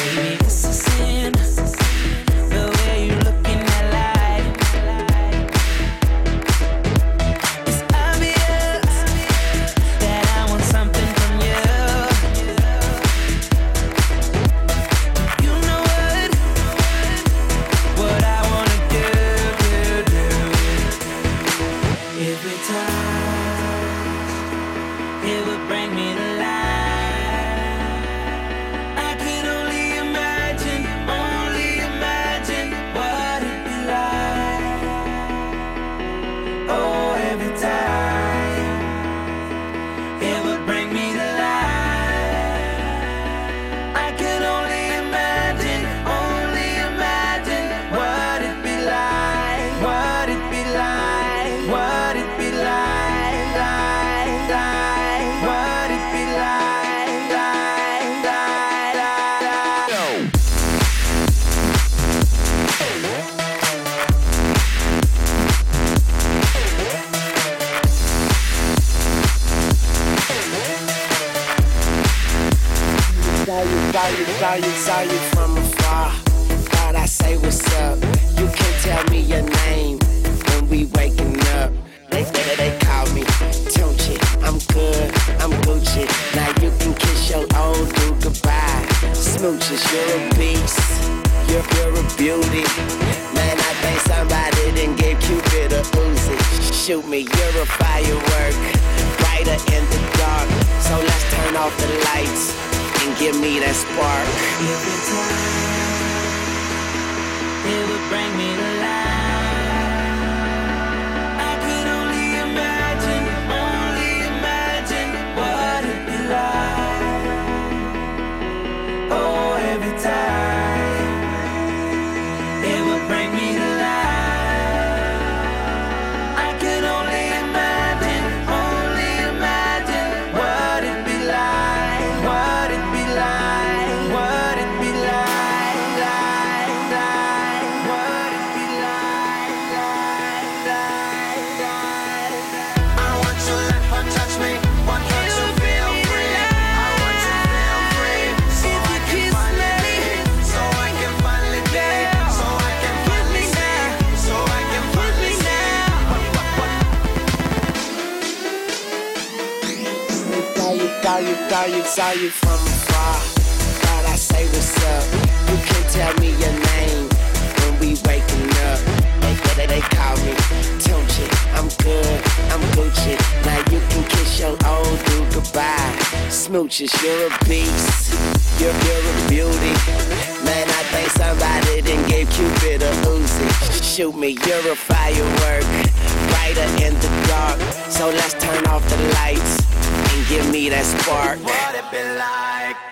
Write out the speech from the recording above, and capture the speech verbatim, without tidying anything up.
Baby, it's a sin, the way you look in that light. It's obvious that I want something from you. You know what? What I wanna do, do, do. Every time it would bring me to life. I could only imagine, only imagine what it'd be like. Oh, every time it would bring me to life. I could only imagine, only imagine what it'd be like, what it'd be like, what it'd be like, like, like, what it'd be like, like, like, like, like. Saw you, saw you, saw you, saw you from afar. Thought I say what's up. You can tell me your name when we waking up. They they, they call me Tunchi. I'm good, I'm Gucci. Now you can kiss your old dude goodbye. Smooches, you're a beast. You're, you're a beauty. Man, I think somebody done gave Cupid a Uzi. Shoot me, you're a firework. Brighter in the dark. So let's turn off the lights and give me that spark. Every time it would bring me to life. I could only imagine, only imagine what it'd be like. Oh, every time it would bring me to life. I could only imagine, only imagine what it'd be like, what it'd be like, what it'd be like, like, like, what it'd be like, like, like, like. I want to let her touch me, want her to feel free. I want to feel free, so I can finally be, so I can finally be, so I can finally see, so I can finally see. Saw you, saw you, saw you, saw you from afar. Thought I say what's up. You can tell me your name when we waking up. They, they, they call me Tunchi. I'm good, I'm Gucci. Now you can kiss your old dude goodbye. Smooches, you're a beast. You're, you're a beauty. Man, I think somebody done gave Cupid a Uzi. Shoot me, you're a firework. Brighter in the dark. So let's turn off the lights and give me that spark. What it be like?